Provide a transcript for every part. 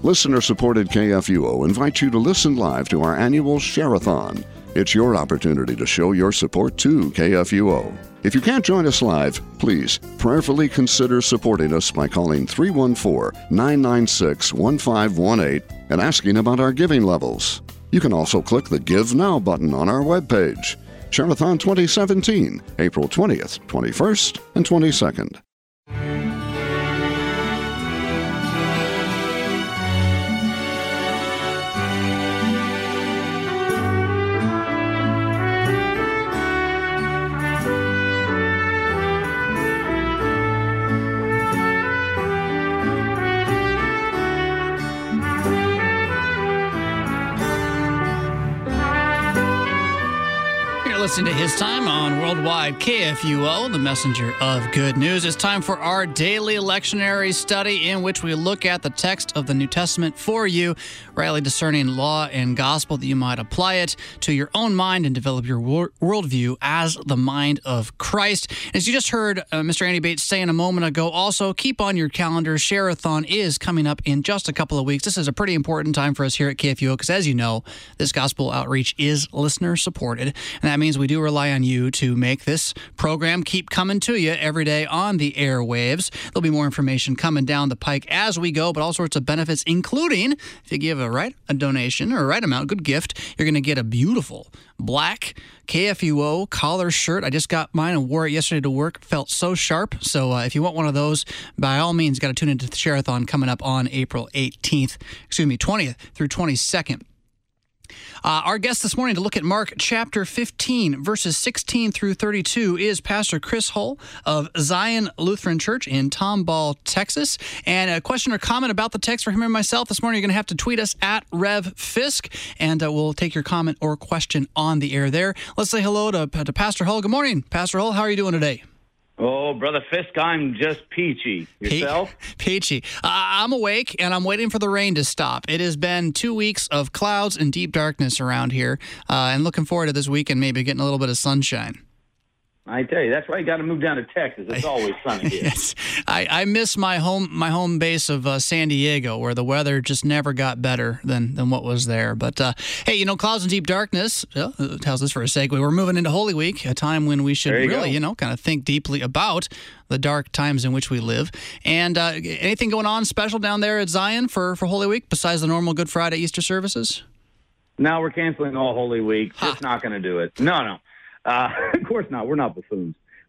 Listener-supported KFUO invites you to listen live to our annual Share-a-thon. It's your opportunity to show your support to KFUO. If you can't join us live, please prayerfully consider supporting us by calling 314-996-1518 and asking about our giving levels. You can also click the Give Now button on our webpage. Share-a-thon 2017, April 20th, 21st, and 22nd. Listen to His Time on Worldwide KFUO, the messenger of good news. It's time for our daily lectionary study in which we look at the text of the New Testament for you, rightly discerning law and gospel that you might apply it to your own mind and develop your worldview as the mind of Christ. As you just heard Mr. Andy Bates say in a moment ago, also keep on your calendar. Share-a-thon is coming up in just a couple of weeks. This is a pretty important time for us here at KFUO because, as you know, this gospel outreach is listener-supported, and that means we do rely on you to make this program keep coming to you every day on the airwaves. There'll be more information coming down the pike as we go, but all sorts of benefits, including if you give a donation or a right amount, good gift, you're going to get a beautiful black KFUO collar shirt. I just got mine and wore it yesterday to work. Felt so sharp. So if you want one of those, by all means, got to tune into the Share-a-thon coming up on April 20th through 22nd. Our guest this morning to look at Mark chapter 15, verses 16 through 32 is Pastor Chris Hull of Zion Lutheran Church in Tomball, Texas. And a question or comment about the text for him and myself this morning, you're going to have to tweet us at Rev Fisk, and we'll take your comment or question on the air there. Let's say hello to Pastor Hull. Good morning, Pastor Hull. How are you doing today? Oh, Brother Fisk, I'm just peachy. Yourself? Peachy. I'm awake, and I'm waiting for the rain to stop. It has been 2 weeks of clouds and deep darkness around here, and looking forward to this weekend maybe getting a little bit of sunshine. I tell you, that's why you got to move down to Texas. It's always sunny here. Yes, I miss my home base of San Diego, where the weather just never got better than what was there. But hey, clouds and deep darkness tells us for a segue. We're moving into Holy Week, a time when we should really, kind of think deeply about the dark times in which we live. And anything going on special down there at Zion for Holy Week besides the normal Good Friday Easter services? No, we're canceling all Holy Week. Just not going to do it. No. Of course not. We're not buffoons.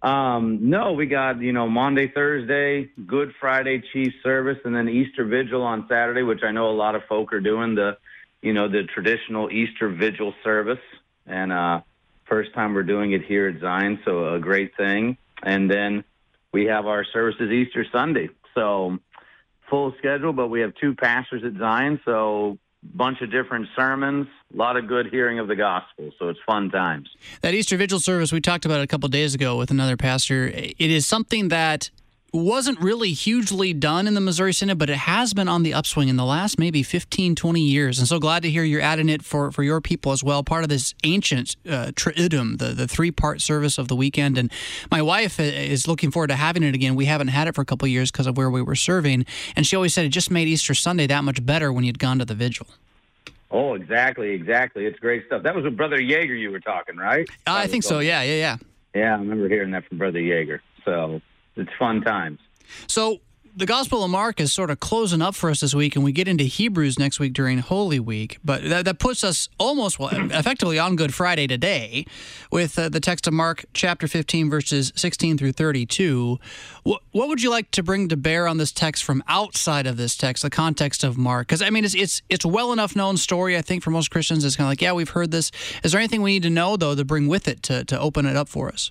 No, we got, Monday, Thursday, Good Friday Chief service, and then Easter Vigil on Saturday, which I know a lot of folk are doing the traditional Easter Vigil service. And first time we're doing it here at Zion, so a great thing. And then we have our services Easter Sunday. So full schedule, but we have 2 pastors at Zion, so bunch of different sermons, a lot of good hearing of the gospel, so it's fun times. That Easter Vigil service, we talked about it a couple of days ago with another pastor. It is something that wasn't really hugely done in the Missouri Synod, but it has been on the upswing in the last maybe 15, 20 years. And so glad to hear you're adding it for your people as well, part of this ancient triduum, the 3-part service of the weekend. And my wife is looking forward to having it again. We haven't had it for a couple of years because of where we were serving. And she always said it just made Easter Sunday that much better when you'd gone to the vigil. Oh, exactly. It's great stuff. That was with Brother Yeager you were talking, right? I think so, yeah. Yeah, I remember hearing that from Brother Yeager. So it's fun times. So the Gospel of Mark is sort of closing up for us this week, and we get into Hebrews next week during Holy Week. But that puts us effectively on Good Friday today with the text of Mark chapter 15, verses 16 through 32. What would you like to bring to bear on this text from outside of this text, the context of Mark? Because, it's a well enough known story, I think, for most Christians. It's kind of like, yeah, we've heard this. Is there anything we need to know, though, to bring with it to open it up for us?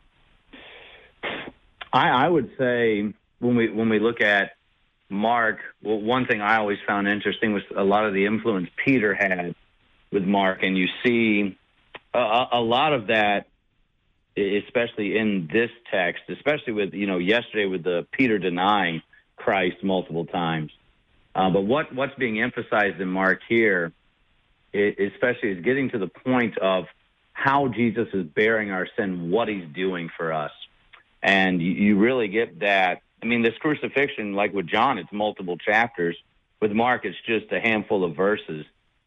I would say when we look at Mark, well, one thing I always found interesting was a lot of the influence Peter had with Mark, and you see a lot of that, especially in this text, especially with yesterday with the Peter denying Christ multiple times. But what's being emphasized in Mark here, especially, is getting to the point of how Jesus is bearing our sin, what he's doing for us. And you really get that. This crucifixion, like with John, it's multiple chapters. With Mark, it's just a handful of verses,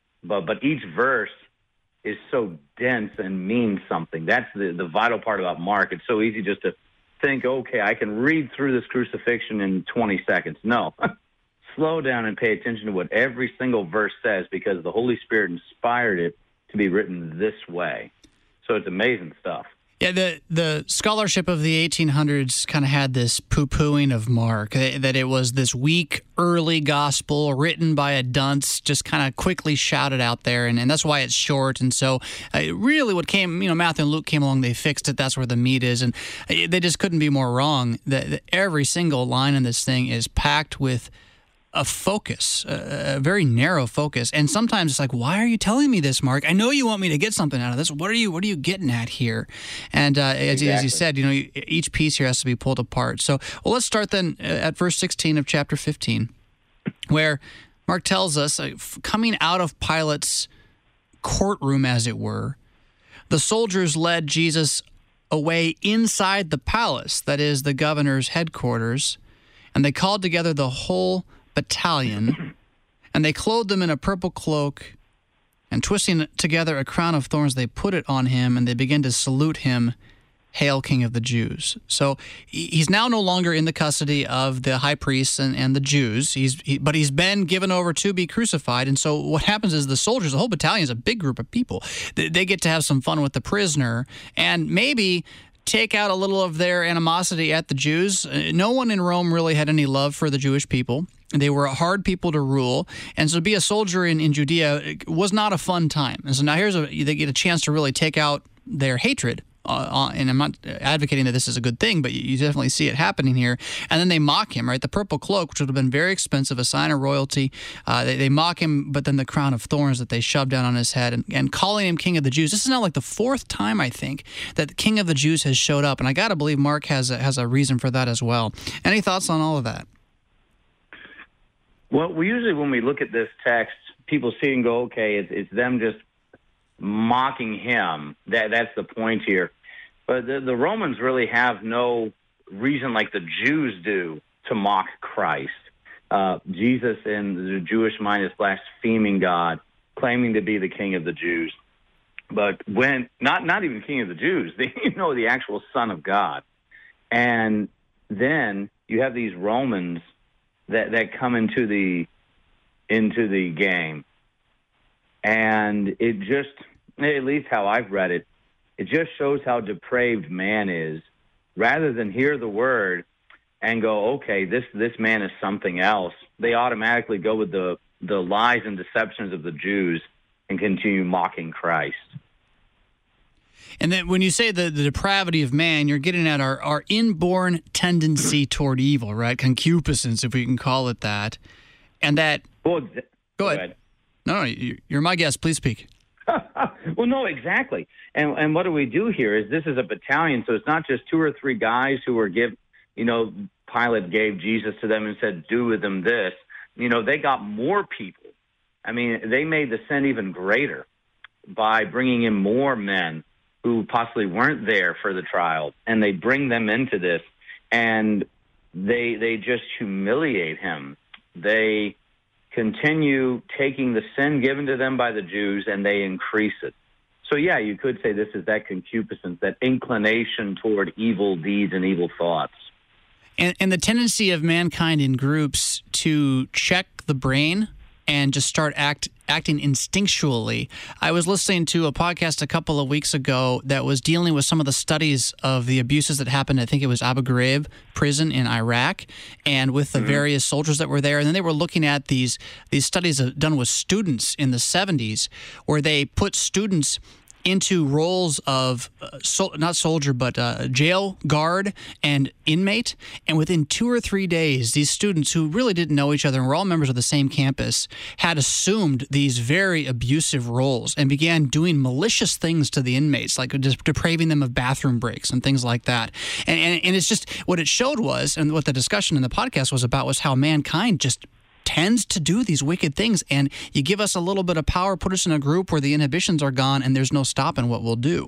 but each verse is so dense and means something. That's the vital part about Mark. It's so easy just to think, okay, I can read through this crucifixion in 20 seconds. No. Slow down and pay attention to what every single verse says, because the Holy Spirit inspired it to be written this way. So it's amazing stuff. Yeah, the scholarship of the 1800s kind of had this poo-pooing of Mark, that it was this weak, early gospel written by a dunce, just kind of quickly shouted out there, and that's why it's short. And so really what came, Matthew and Luke came along, they fixed it, that's where the meat is, and they just couldn't be more wrong. That every single line in this thing is packed with a focus, a very narrow focus. And sometimes it's like, why are you telling me this, Mark? I know you want me to get something out of this. What are you getting at here? And as you said, each piece here has to be pulled apart. So, let's start then at verse 16 of chapter 15, where Mark tells us, coming out of Pilate's courtroom, as it were, the soldiers led Jesus away inside the palace, that is the governor's headquarters, and they called together the whole battalion, and they clothed him in a purple cloak, and twisting together a crown of thorns, they put it on him, and they began to salute him, "Hail, King of the Jews." So he's now no longer in the custody of the high priests and the Jews, but he's been given over to be crucified. And so what happens is the soldiers, the whole battalion is a big group of people. They get to have some fun with the prisoner, and maybe take out a little of their animosity at the Jews. No one in Rome really had any love for the Jewish people. They were hard people to rule, and so to be a soldier in Judea was not a fun time. And so now they get a chance to really take out their hatred. And I'm not advocating that this is a good thing, but you definitely see it happening here. And then they mock him, right? The purple cloak, which would have been very expensive, a sign of royalty. They mock him, but then the crown of thorns that they shove down on his head, and calling him King of the Jews. This is now like the fourth time, I think, that the King of the Jews has showed up. And I got to believe Mark has a reason for that as well. Any thoughts on all of that? Well, when we look at this text, people see and go, okay, it's them just mocking him. That's the point here. But the Romans really have no reason like the Jews do to mock Christ. Jesus in the Jewish mind is blaspheming God, claiming to be the King of the Jews. But when not even King of the Jews, the actual Son of God. And then you have these Romans that come into the game. And it just, at least how I've read it, it just shows how depraved man is. Rather than hear the word and go, okay, this man is something else, they automatically go with the lies and deceptions of the Jews and continue mocking Christ. And then when you say the depravity of man, you're getting at our inborn tendency toward evil, right? Concupiscence, if we can call it that. And that... Well, go ahead. No, you're my guest. Please speak. Well, no, exactly. And what do we do here is this is a battalion, so it's not just two or three guys who were Pilate gave Jesus to them and said, do with them this. They got more people. I mean, they made the sin even greater by bringing in more men who possibly weren't there for the trial, and they bring them into this, and they just humiliate him. They continue taking the sin given to them by the Jews, and they increase it. So, yeah, you could say this is that concupiscence, that inclination toward evil deeds and evil thoughts. And the tendency of mankind in groups to check the brain and just start acting instinctually. I was listening to a podcast a couple of weeks ago that was dealing with some of the studies of the abuses that happened. I think it was Abu Ghraib prison in Iraq, and with the various soldiers that were there. And then they were looking at these studies done with students in the 70s, where they put students into roles of not soldier, but jail guard and inmate. And within 2 or 3 days, these students who really didn't know each other and were all members of the same campus had assumed these very abusive roles and began doing malicious things to the inmates, like just depraving them of bathroom breaks and things like that. And it's just what it showed was, and what the discussion in the podcast was about, was how mankind just tends to do these wicked things, and you give us a little bit of power, put us in a group where the inhibitions are gone, and there's no stopping what we'll do.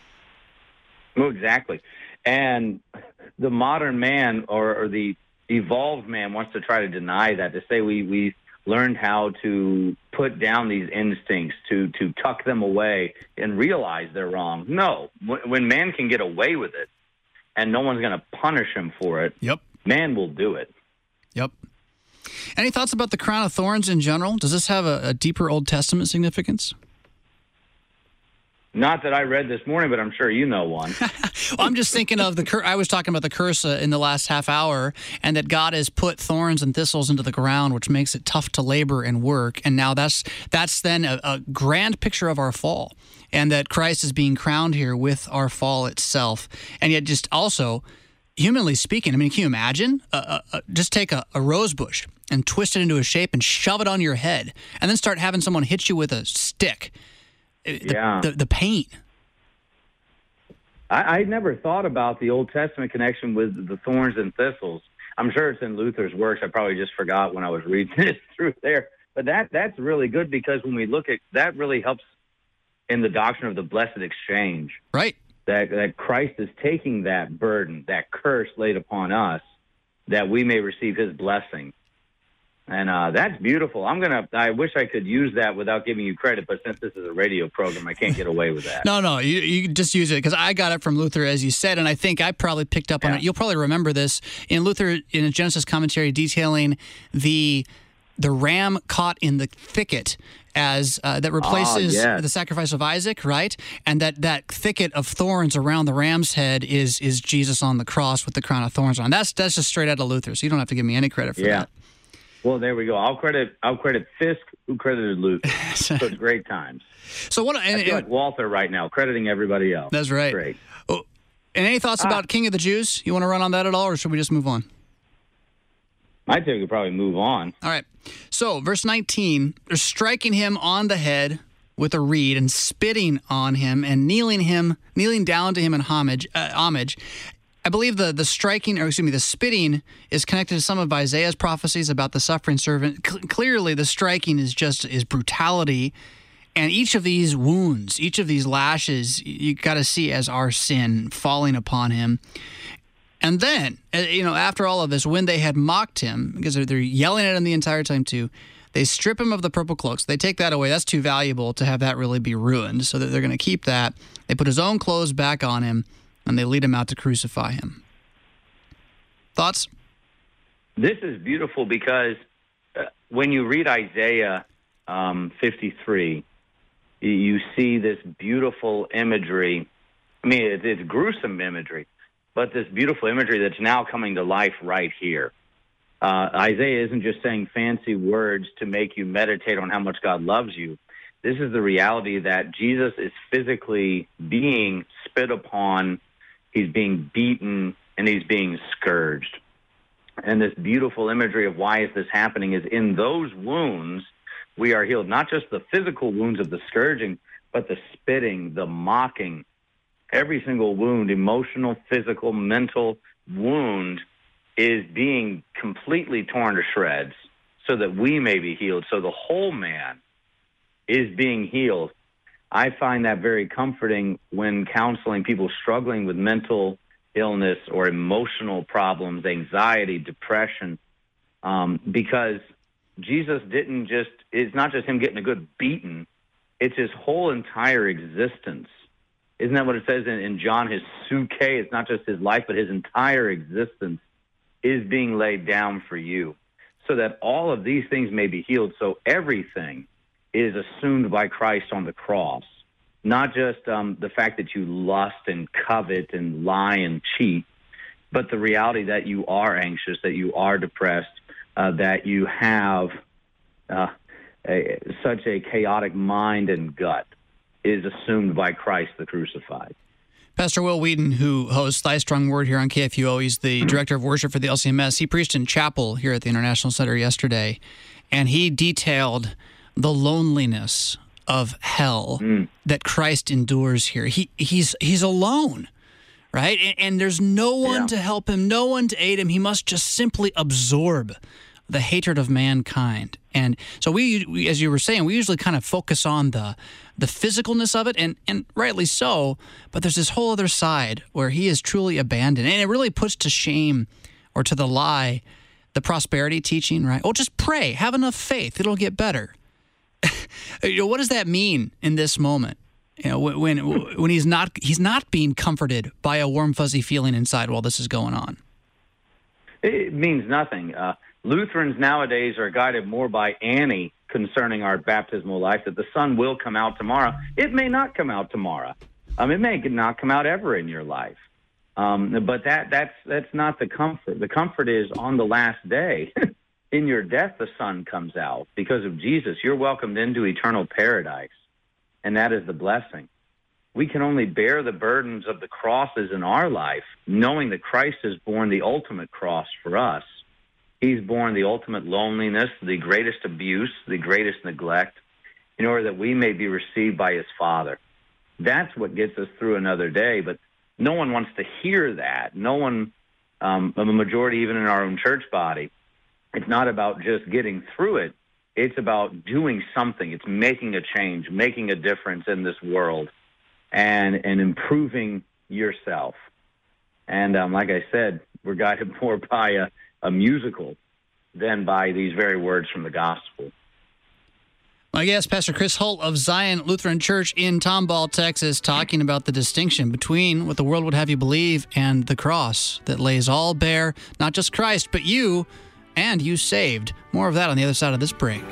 Well, exactly. And the modern man or the evolved man wants to try to deny that, to say we learned how to put down these instincts, to tuck them away and realize they're wrong. No, when man can get away with it and no one's going to punish him for it, Yep. man will do it. Yep. Any thoughts about the crown of thorns in general? Does this have a deeper Old Testament significance? Not that I read this morning, but I'm sure you know one. Well, I'm just thinking of I was talking about the curse in the last half hour, and that God has put thorns and thistles into the ground, which makes it tough to labor and work. And now that's then a grand picture of our fall, and that Christ is being crowned here with our fall itself. And yet, just also, humanly speaking, I mean, can you imagine? Just take a rose bush and twist it into a shape and shove it on your head, and then start having someone hit you with a stick. The pain. I never thought about the Old Testament connection with the thorns and thistles. I'm sure it's in Luther's works. I probably just forgot when I was reading it through there. But that's really good, because when we look at that, really helps in the doctrine of the blessed exchange. Right. That Christ is taking that burden, that curse laid upon us, that we may receive his blessing. And that's beautiful. I wish I could use that without giving you credit, but since this is a radio program, I can't get away with that. No, you just use it, because I got it from Luther, as you said, and I think I probably picked up on it. You'll probably remember this in Luther, in a Genesis commentary, detailing the ram caught in the thicket as that replaces the sacrifice of Isaac, right? And that thicket of thorns around the ram's head is Jesus on the cross with the crown of thorns on. That's just straight out of Luther, so you don't have to give me any credit for that. Well, there we go. I'll credit Fisk, who credited Luther. So it's great times. So I feel like Walther right now, crediting everybody else. That's right. Great. Oh, and any thoughts about King of the Jews? You want to run on that at all, or should we just move on? I think we could probably move on. All right. So, verse 19, they're striking him on the head with a reed and spitting on him and kneeling down to him in homage. I believe the spitting is connected to some of Isaiah's prophecies about the suffering servant. Clearly, the striking is brutality, and each of these wounds, each of these lashes, you got to see as our sin falling upon him. And then, after all of this, when they had mocked him, because they're yelling at him the entire time too, they strip him of the purple cloaks. They take that away. That's too valuable to have that really be ruined, so that they're going to keep that. They put his own clothes back on him, and they lead him out to crucify him. Thoughts? This is beautiful, because when you read Isaiah 53, you see this beautiful imagery. I mean, it's gruesome imagery, but this beautiful imagery that's now coming to life right here. Isaiah isn't just saying fancy words to make you meditate on how much God loves you. This is the reality that Jesus is physically being spit upon. He's being beaten, and he's being scourged. And this beautiful imagery of why is this happening is in those wounds we are healed. Not just the physical wounds of the scourging, but the spitting, the mocking. Every single wound, emotional, physical, mental wound, is being completely torn to shreds so that we may be healed. So the whole man is being healed. I find that very comforting when counseling people struggling with mental illness or emotional problems, anxiety, depression, because Jesus it's not just him getting a good beating, it's his whole entire existence. Isn't that what it says in John? His suke, it's not just his life, but his entire existence is being laid down for you, so that all of these things may be healed. So everything is assumed by Christ on the cross, not just the fact that you lust and covet and lie and cheat, but the reality that you are anxious, that you are depressed, that you have such a chaotic mind and gut is assumed by Christ the crucified. Pastor Will Wheaton, who hosts Thy Strong Word here on KFUO, he's the director of worship for the LCMS. He preached in chapel here at the International Center yesterday, and he detailed the loneliness of hell that Christ endures here. He's alone, right? And there's no one to help him, no one to aid him. He must just simply absorb the hatred of mankind. And so we as you were saying, we usually kind of focus on the physicalness of it, and rightly so, but there's this whole other side where he is truly abandoned. And it really puts to shame or to the lie the prosperity teaching, right? Oh, just pray, have enough faith, it'll get better. What does that mean in this moment? When he's not being comforted by a warm, fuzzy feeling inside while this is going on. It means nothing. Lutherans nowadays are guided more by Annie concerning our baptismal life, that the sun will come out tomorrow. It may not come out tomorrow. It may not come out ever in your life. But that's not the comfort. The comfort is on the last day. In your death, the sun comes out. Because of Jesus, you're welcomed into eternal paradise. And that is the blessing. We can only bear the burdens of the crosses in our life, knowing that Christ has borne the ultimate cross for us. He's borne the ultimate loneliness, the greatest abuse, the greatest neglect, in order that we may be received by his Father. That's what gets us through another day. But no one wants to hear that. No one, a majority even in our own church body. It's not about just getting through it. It's about doing something. It's making a change, making a difference in this world, and improving yourself. And like I said, we're guided more by a musical than by these very words from the gospel. My guest, Pastor Chris Holt of Zion Lutheran Church in Tomball, Texas, talking about the distinction between what the world would have you believe and the cross that lays all bare, not just Christ, but you, and you saved. More of that on the other side of this break.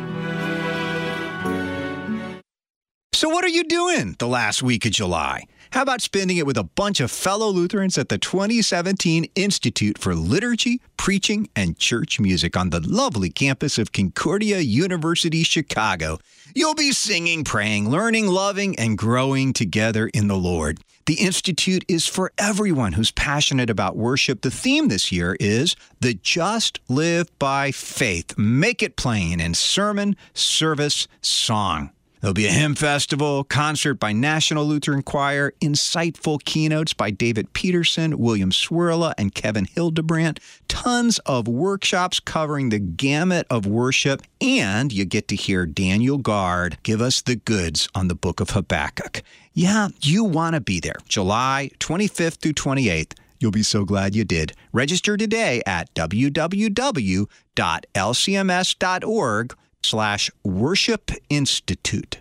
So what are you doing the last week of July? How about spending it with a bunch of fellow Lutherans at the 2017 Institute for Liturgy, Preaching, and Church Music on the lovely campus of Concordia University, Chicago? You'll be singing, praying, learning, loving, and growing together in the Lord. The Institute is for everyone who's passionate about worship. The theme this year is The Just Live by Faith. Make it plain in sermon, service, song. There'll be a hymn festival, concert by National Lutheran Choir, insightful keynotes by David Peterson, William Swirla, and Kevin Hildebrandt, tons of workshops covering the gamut of worship, and you get to hear Daniel Gard give us the goods on the book of Habakkuk. Yeah, you want to be there, July 25th through 28th. You'll be so glad you did. Register today at www.lcms.org/Worship Institute.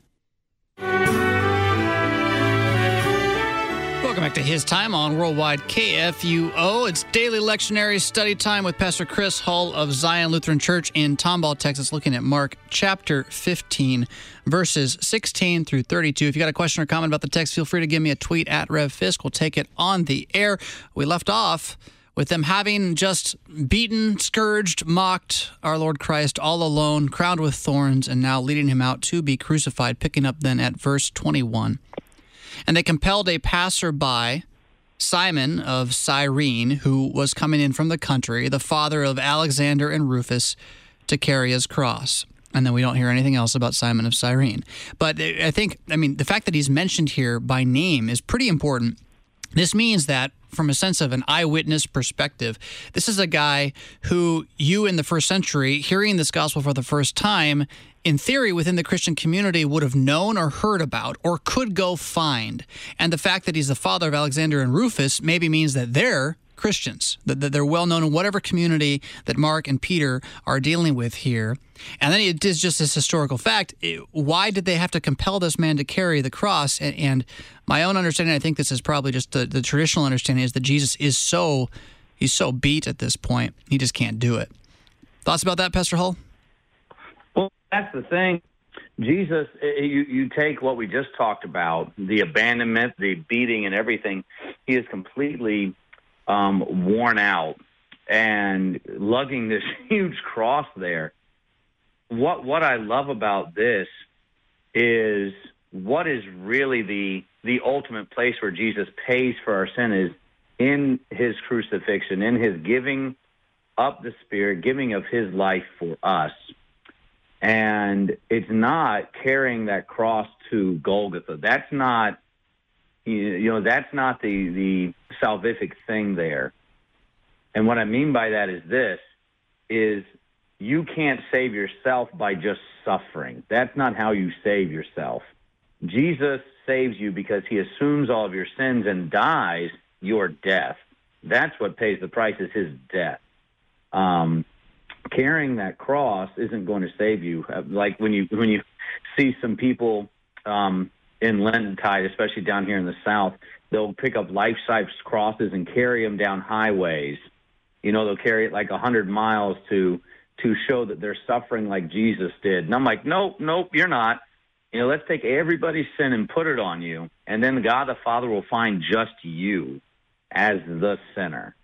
Welcome back to His Time on Worldwide KFUO. It's daily lectionary study time with Pastor Chris Hull of Zion Lutheran Church in Tomball, Texas, looking at Mark chapter 15, verses 16 through 32. If you got a question or comment about the text, feel free to give me a tweet at Rev Fisk. We'll take it on the air. We left off with them having just beaten, scourged, mocked our Lord Christ all alone, crowned with thorns, and now leading him out to be crucified, picking up then at verse 21. And they compelled a passerby, Simon of Cyrene, who was coming in from the country, the father of Alexander and Rufus, to carry his cross. And then we don't hear anything else about Simon of Cyrene. But I mean, the fact that he's mentioned here by name is pretty important. This means that, from a sense of an eyewitness perspective, this is a guy who you in the first century, hearing this gospel for the first time, in theory within the Christian community would have known or heard about or could go find. And the fact that he's the father of Alexander and Rufus maybe means that they're Christians, that they're well known in whatever community that Mark and Peter are dealing with here. And then it is just this historical fact. Why did they have to compel this man to carry the cross? And my own understanding, I think this is probably just the traditional understanding, is that Jesus is he's so beat at this point, he just can't do it. Thoughts about that, Pastor Hull? Well, that's the thing. Jesus, you take what we just talked about, the abandonment, the beating and everything. He is completely worn out and lugging this huge cross there. What I love about this is what is really the ultimate place where Jesus pays for our sin is in his crucifixion, in his giving up the Spirit, giving of his life for us. And it's not carrying that cross to Golgotha. That's not, that's not the salvific thing there. And what I mean by that is this, is you can't save yourself by just suffering. That's not how you save yourself. Jesus saves you because he assumes all of your sins and dies your death. That's what pays the price, is his death. carrying that cross isn't going to save you. Like when you see some people in Lenten-tide, especially down here in the South, they'll pick up life-size crosses and carry them down highways. They'll carry it like 100 miles to show that they're suffering like Jesus did. And I'm like, nope, you're not. Let's take everybody's sin and put it on you, and then God the Father will find just you as the sinner,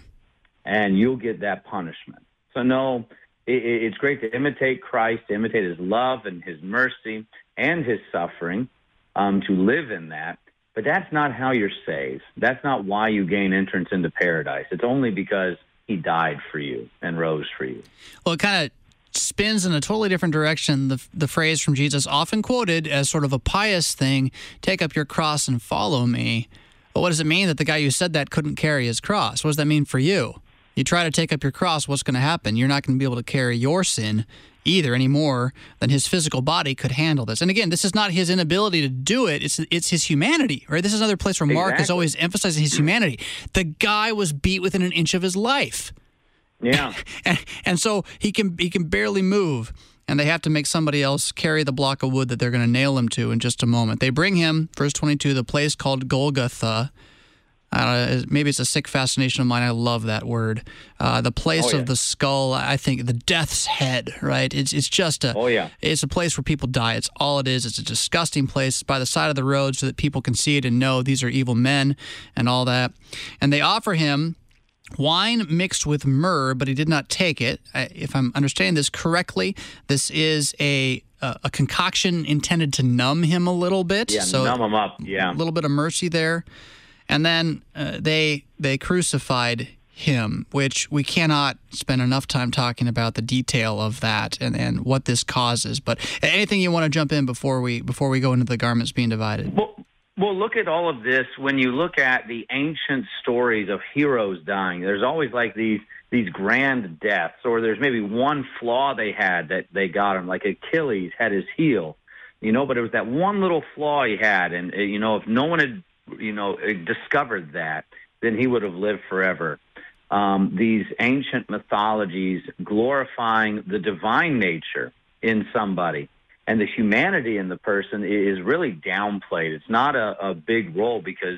and you'll get that punishment. So no, it's great to imitate Christ, to imitate his love and his mercy and his suffering, to live in that. But that's not how you're saved. That's not why you gain entrance into paradise. It's only because he died for you and rose for you. Well, it kind of spins in a totally different direction. The phrase from Jesus, often quoted as sort of a pious thing, take up your cross and follow me. But what does it mean that the guy who said that couldn't carry his cross? What does that mean for you? You try to take up your cross, what's going to happen? You're not going to be able to carry your sin either any more than his physical body could handle this. And again, this is not his inability to do it. It's his humanity, right? This is another place where Mark is always emphasizing his humanity. The guy was beat within an inch of his life. Yeah. and so he can barely move, and they have to make somebody else carry the block of wood that they're going to nail him to in just a moment. They bring him, verse 22, the place called Golgotha. Maybe it's a sick fascination of mine. I love that word. The place of the skull, I think the death's head, right? It's just it's a place where people die. It's all it is. It's a disgusting place. It's by the side of the road so that people can see it and know these are evil men and all that. And they offer him wine mixed with myrrh, but he did not take it. If I'm understanding this correctly, this is a concoction intended to numb him a little bit. Yeah, so numb him up, yeah. A little bit of mercy there. And then they crucified him, which we cannot spend enough time talking about the detail of that and what this causes. But anything you want to jump in before we go into the garments being divided? Well, look at all of this. When you look at the ancient stories of heroes dying, there's always like these grand deaths, or there's maybe one flaw they had that they got him, like Achilles had his heel, but it was that one little flaw he had, and if no one had discovered that, then he would have lived forever. These ancient mythologies glorifying the divine nature in somebody, and the humanity in the person is really downplayed. It's not a big role because,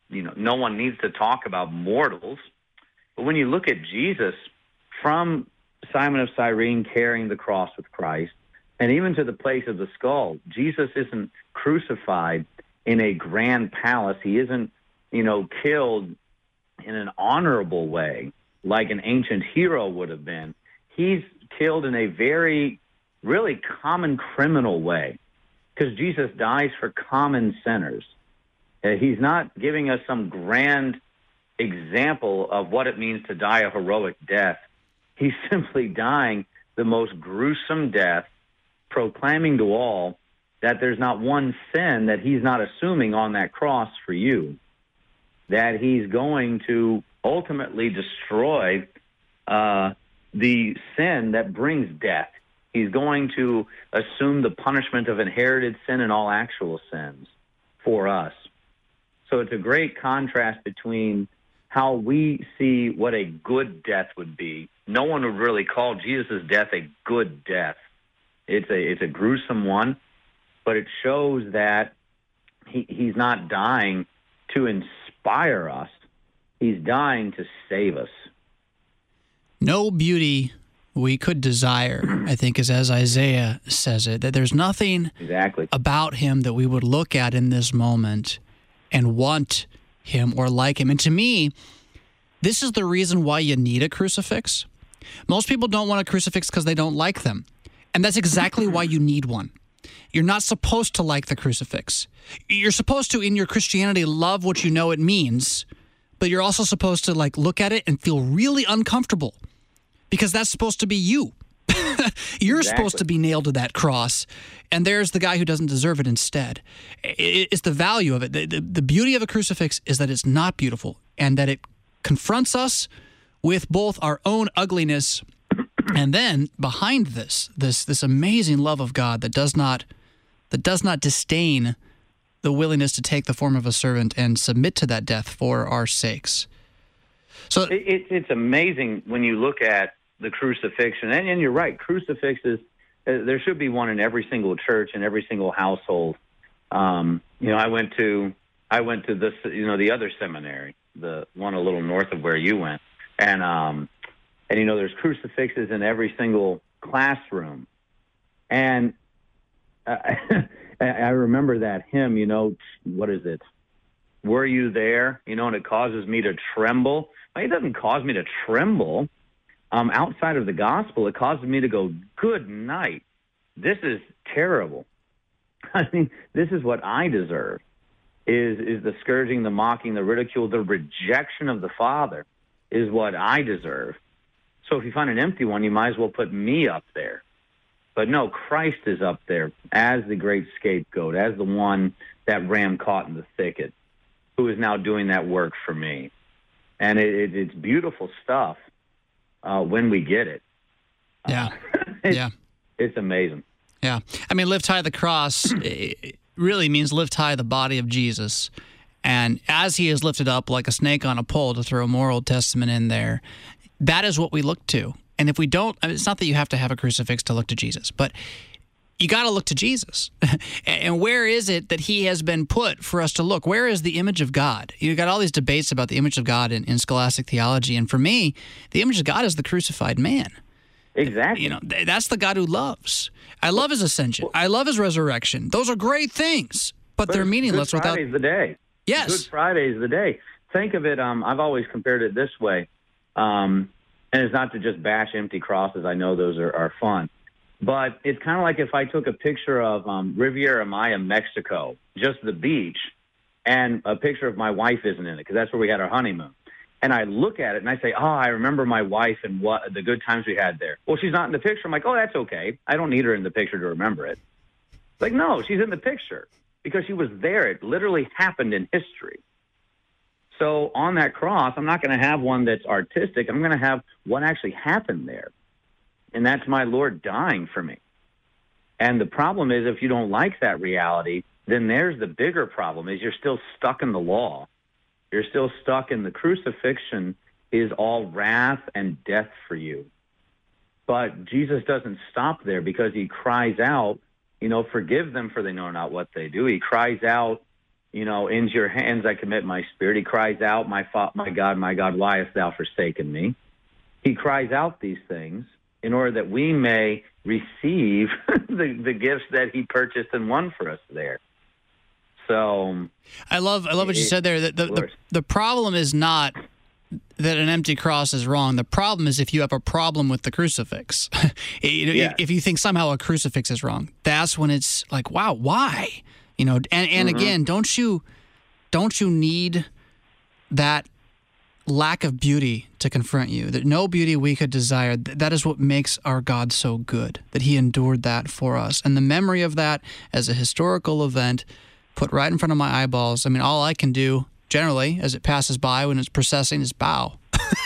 no one needs to talk about mortals. But when you look at Jesus, from Simon of Cyrene carrying the cross with Christ, and even to the place of the skull, Jesus isn't crucified in a grand palace. He isn't, killed in an honorable way like an ancient hero would have been. He's killed in a very, really common criminal way, because Jesus dies for common sinners. He's not giving us some grand example of what it means to die a heroic death. He's simply dying the most gruesome death, proclaiming to all that there's not one sin that he's not assuming on that cross for you, that he's going to ultimately destroy the sin that brings death. He's going to assume the punishment of inherited sin and all actual sins for us. So it's a great contrast between how we see what a good death would be. No one would really call Jesus' death a good death. It's a gruesome one, but it shows that he's not dying to inspire us. He's dying to save us. No beauty we could desire, I think, is as Isaiah says it, that there's nothing about him that we would look at in this moment and want him or like him. And to me, this is the reason why you need a crucifix. Most people don't want a crucifix because they don't like them. And that's exactly why you need one. You're not supposed to like the crucifix. You're supposed to, in your Christianity, love what you know it means, but you're also supposed to look at it and feel really uncomfortable, because that's supposed to be you. You're supposed to be nailed to that cross, and there's the guy who doesn't deserve it instead. It's the value of it. The beauty of a crucifix is that it's not beautiful, and that it confronts us with both our own ugliness and then behind this amazing love of God that does not disdain the willingness to take the form of a servant and submit to that death for our sakes. So it's amazing when you look at the crucifixion. And you're right, crucifixes, there should be one in every single church and every single household. I went to this, the other seminary, the one a little north of where you went. And there's crucifixes in every single classroom. And I remember that hymn, what is it? Were you there? And it causes me to tremble. It doesn't cause me to tremble. Outside of the gospel, it causes me to go, good night. This is terrible. I mean, this is what I deserve, is the scourging, the mocking, the ridicule, the rejection of the Father is what I deserve. So if you find an empty one, you might as well put me up there. But no, Christ is up there as the great scapegoat, as the one that ram caught in the thicket, who is now doing that work for me. And it's beautiful stuff when we get it. Yeah. It's amazing. Yeah. I mean, lift high the cross it really means lift high the body of Jesus. And as he is lifted up like a snake on a pole, to throw more Old Testament in there, that is what we look to. And if we don't, it's not that you have to have a crucifix to look to Jesus, but you got to look to Jesus. And where is it that he has been put for us to look? Where is the image of God? You got all these debates about the image of God in scholastic theology. And for me, the image of God is the crucified man. Exactly. That's the God who loves. I love his ascension. I love his resurrection. Those are great things, but they're meaningless without. Good Friday's the day. Yes. Good Friday is the day. Think of it. I've always compared it this way. And it's not to just bash empty crosses. I know those are fun. But it's kind of like if I took a picture of Riviera Maya, Mexico, just the beach, and a picture of my wife isn't in it, because that's where we had our honeymoon. And I look at it and I say, I remember my wife and what the good times we had there. Well, she's not in the picture. I'm like, that's okay. I don't need her in the picture to remember it. Like, no, she's in the picture because she was there. It literally happened in history. So on that cross, I'm not going to have one that's artistic. I'm going to have what actually happened there. And that's my Lord dying for me. And the problem is, if you don't like that reality, then there's the bigger problem, is you're still stuck in the law. You're still stuck in the crucifixion is all wrath and death for you. But Jesus doesn't stop there, because he cries out, forgive them, for they know not what they do. He cries out, into your hands I commit my spirit. He cries out, my God, why hast thou forsaken me? He cries out these things in order that we may receive the gifts that he purchased and won for us there. So I love what you said there. The problem is not that an empty cross is wrong. The problem is if you have a problem with the crucifix. If you think somehow a crucifix is wrong, that's when it's like, wow, why? And again, don't you need that lack of beauty to confront you? That no beauty we could desire. That is what makes our God so good, that he endured that for us. And the memory of that as a historical event put right in front of my eyeballs. I mean, all I can do generally as it passes by when it's processing is bow,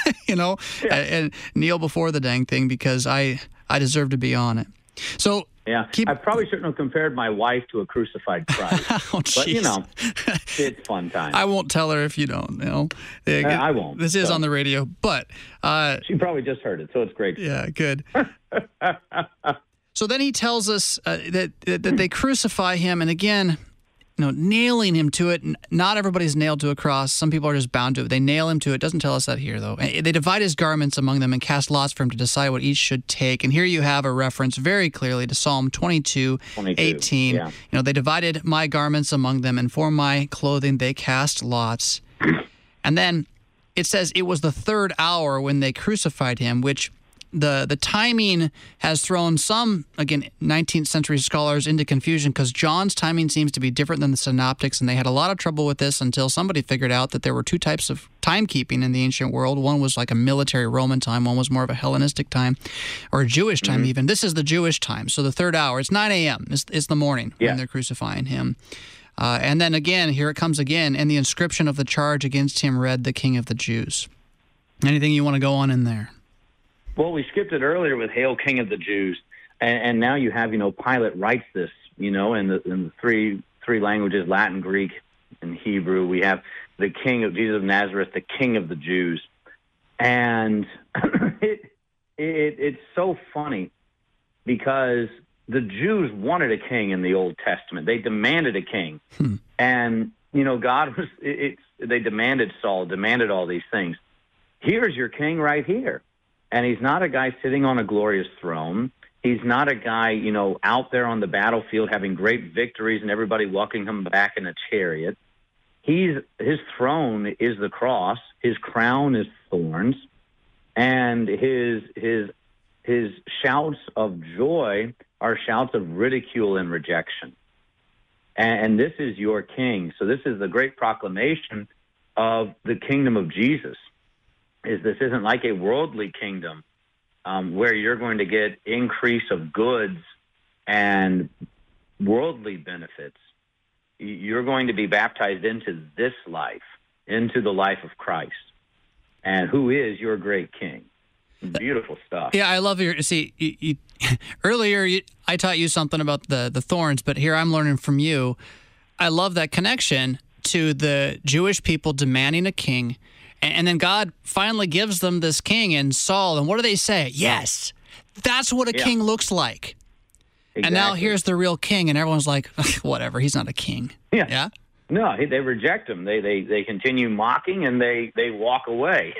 and kneel before the dang thing, because I deserve to be on it. So yeah, I probably shouldn't have compared my wife to a crucified Christ. But, it's fun time. I won't tell her if you don't, I won't. This is on the radio, but she probably just heard it, so it's great. Yeah, good. So then he tells us that they crucify him, and again, nailing him to it. Not everybody's nailed to a cross. Some people are just bound to it. They nail him to it. Doesn't tell us that here, though. They divide his garments among them and cast lots for him to decide what each should take. And here you have a reference very clearly to Psalm 22:18. Yeah. They divided my garments among them, and for my clothing they cast lots. And then it says it was the third hour when they crucified him, which the timing has thrown some, again, 19th century scholars into confusion, because John's timing seems to be different than the synoptics, and they had a lot of trouble with this until somebody figured out that there were two types of timekeeping in the ancient world. One was like a military Roman time. One was more of a Hellenistic time, or a Jewish time even. This is the Jewish time. So the third hour, it's 9 a.m. It's the morning when they're crucifying him. And then again, here it comes again, and the inscription of the charge against him read, "The King of the Jews." Anything you want to go on in there? Well, we skipped it earlier with "Hail, King of the Jews," and now you have, Pilate writes this, in the three languages, Latin, Greek, and Hebrew. We have the King of Jesus of Nazareth, the King of the Jews, and It's so funny because the Jews wanted a king in the Old Testament. They demanded a king. And, God they demanded Saul, demanded all these things. Here's your king right here. And he's not a guy sitting on a glorious throne. He's not a guy, out there on the battlefield having great victories and everybody welcoming him back in a chariot. His throne is the cross. His crown is thorns. And his shouts of joy are shouts of ridicule and rejection. And this is your king. So this is the great proclamation of the kingdom of Jesus. This isn't like a worldly kingdom where you're going to get increase of goods and worldly benefits. You're going to be baptized into this life, into the life of Christ, and who is your great king. Beautiful stuff. Yeah, I love your. See, earlier I taught you something about the thorns, but here I'm learning from you. I love that connection to the Jewish people demanding a king, and then God finally gives them this king in Saul. And what do they say? Yes, that's what a king looks like. Exactly. And now here's the real king, and everyone's like, whatever, he's not a king. Yeah? No, they reject him. They continue mocking, and they walk away.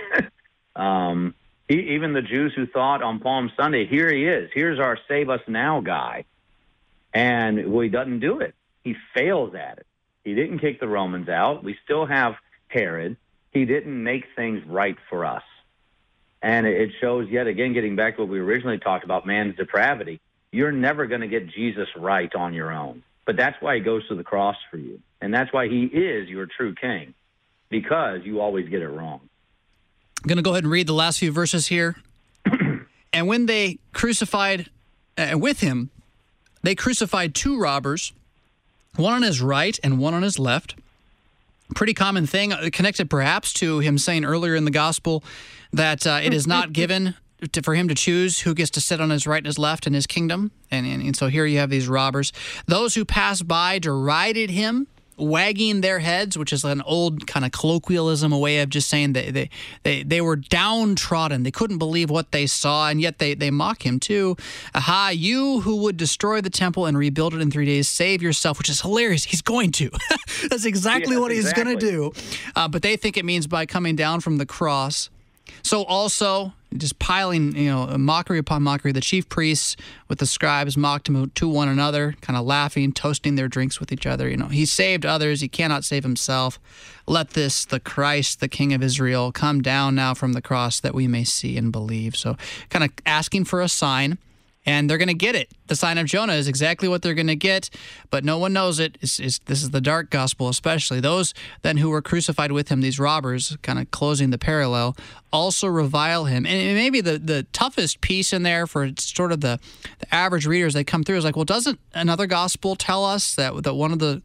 Even the Jews who thought on Palm Sunday, here he is, here's our save us now guy. And he doesn't do it. He fails at it. He didn't kick the Romans out. We still have Herod. He didn't make things right for us. And it shows, yet again, getting back to what we originally talked about, man's depravity. You're never going to get Jesus right on your own. But that's why he goes to the cross for you. And that's why he is your true king, because you always get it wrong. I'm going to go ahead and read the last few verses here. And when they crucified with him, they crucified two robbers, one on his right and one on his left. Pretty common thing, connected perhaps to him saying earlier in the gospel that it is not given for him to choose who gets to sit on his right and his left in his kingdom. And so here you have these robbers. Those who passed by derided him, wagging their heads, which is an old kind of colloquialism, a way of just saying they were downtrodden. They couldn't believe what they saw, and yet they mock him too. Aha, you who would destroy the temple and rebuild it in 3 days, save yourself, which is hilarious. He's going to. That's exactly what he's going to do. But they think it means by coming down from the cross. So also, just piling, mockery upon mockery, the chief priests with the scribes mocked him to one another, kind of laughing, toasting their drinks with each other. He saved others. He cannot save himself. Let this, the Christ, the King of Israel, come down now from the cross that we may see and believe. So kind of asking for a sign. And they're going to get it. The sign of Jonah is exactly what they're going to get, but no one knows it. This is the dark gospel especially. Those then who were crucified with him, these robbers, kind of closing the parallel, also revile him. And maybe the toughest piece in there for sort of the average readers that come through is like, well, doesn't another gospel tell us that one of the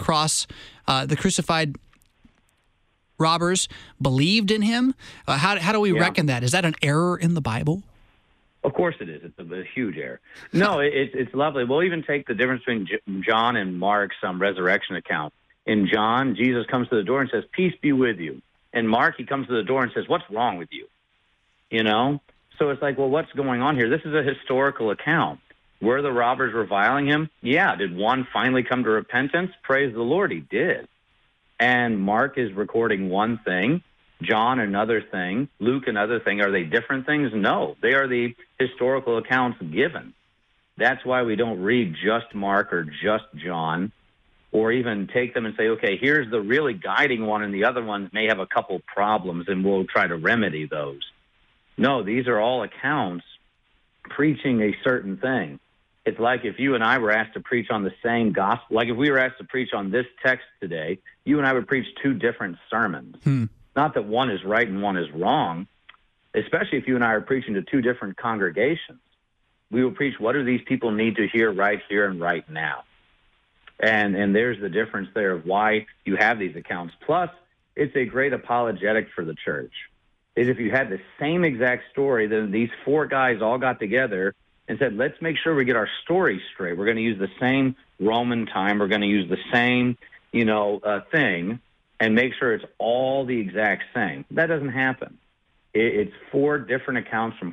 crucified robbers believed in him? How do we reckon that? Is that an error in the Bible? Of course it is. It's a huge error. No, it's lovely. We'll even take the difference between John and Mark's resurrection account. In John, Jesus comes to the door and says, peace be with you. In Mark, he comes to the door and says, what's wrong with you? So it's like, well, what's going on here? This is a historical account. Were the robbers reviling him? Yeah. Did one finally come to repentance? Praise the Lord, he did. And Mark is recording one thing. John, another thing. Luke, another thing. Are they different things? No. They are the historical accounts given. That's why we don't read just Mark or just John, or even take them and say, okay, here's the really guiding one, and the other ones may have a couple problems, and we'll try to remedy those. No, these are all accounts preaching a certain thing. It's like if you and I were asked to preach on the same gospel, like if we were asked to preach on this text today, you and I would preach two different sermons. Not that one is right and one is wrong, especially if you and I are preaching to two different congregations. We will preach, what do these people need to hear right here and right now? And there's the difference there of why you have these accounts. Plus, it's a great apologetic for the church. Is if you had the same exact story, then these four guys all got together and said, let's make sure we get our story straight. We're going to use the same Roman time. We're going to use the same, thing, and make sure it's all the exact same. That doesn't happen. It's four different accounts from four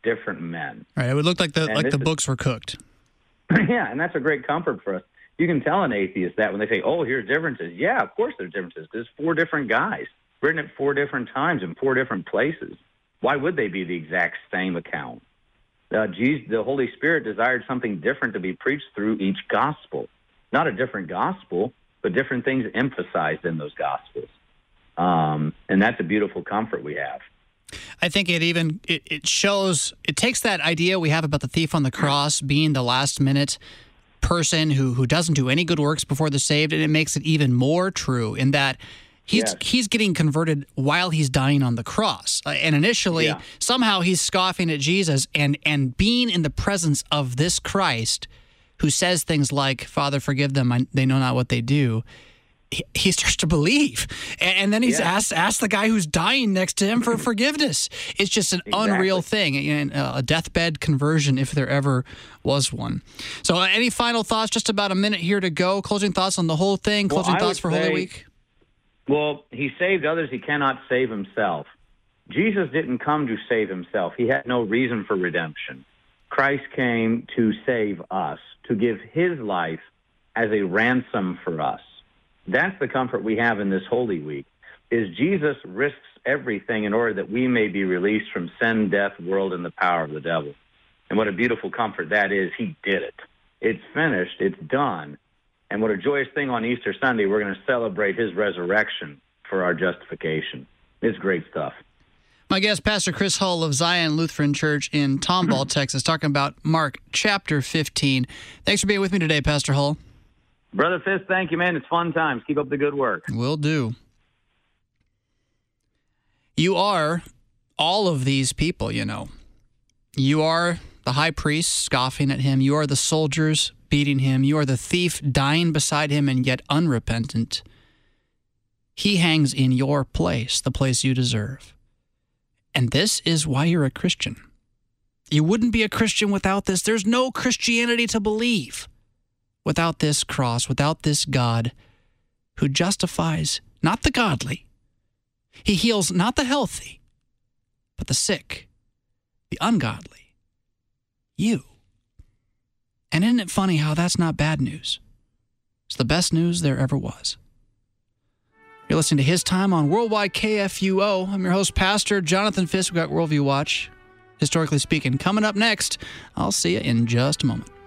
different men. Right. It would look like the books were cooked. Yeah, and that's a great comfort for us. You can tell an atheist that when they say, oh, here's differences. Yeah, of course there's differences. There's 4 different guys written at 4 different times in 4 different places. Why would they be the exact same account? The Holy Spirit desired something different to be preached through each gospel. Not a different gospel, but different things emphasized in those gospels. And that's a beautiful comfort we have. I think it shows, it takes that idea we have about the thief on the cross being the last minute person who doesn't do any good works before they're saved, and it makes it even more true in that he's getting converted while he's dying on the cross. And initially, somehow he's scoffing at Jesus and being in the presence of this Christ who says things like, Father, forgive them, they know not what they do. He starts to believe. And then he's asked the guy who's dying next to him for forgiveness. It's just an unreal thing, and a deathbed conversion if there ever was one. So any final thoughts? Just about a minute here to go. Closing thoughts on the whole thing? Closing thoughts for Holy Week? Well, he saved others. He cannot save himself. Jesus didn't come to save himself. He had no reason for redemption. Christ came to save us, to give his life as a ransom for us. That's the comfort we have in this Holy Week, is Jesus risks everything in order that we may be released from sin, death, world, and the power of the devil. And what a beautiful comfort that is. He did it. It's finished. It's done. And what a joyous thing on Easter Sunday, we're going to celebrate his resurrection for our justification. It's great stuff. My guest, Pastor Chris Hull of Zion Lutheran Church in Tomball, Texas, talking about Mark chapter 15. Thanks for being with me today, Pastor Hull. Brother Fisk, thank you, man. It's fun times. Keep up the good work. Will do. You are all of these people, you know. You are the high priest scoffing at him. You are the soldiers beating him. You are the thief dying beside him and yet unrepentant. He hangs in your place, the place you deserve. And this is why you're a Christian. You wouldn't be a Christian without this. There's no Christianity to believe without this cross, without this God who justifies not the godly. He heals not the healthy, but the sick, the ungodly, you. And isn't it funny how that's not bad news? It's the best news there ever was. You're listening to His Time on Worldwide KFUO. I'm your host, Pastor Jonathan Fisk. We've got Worldview Watch, Historically Speaking. Coming up next, I'll see you in just a moment.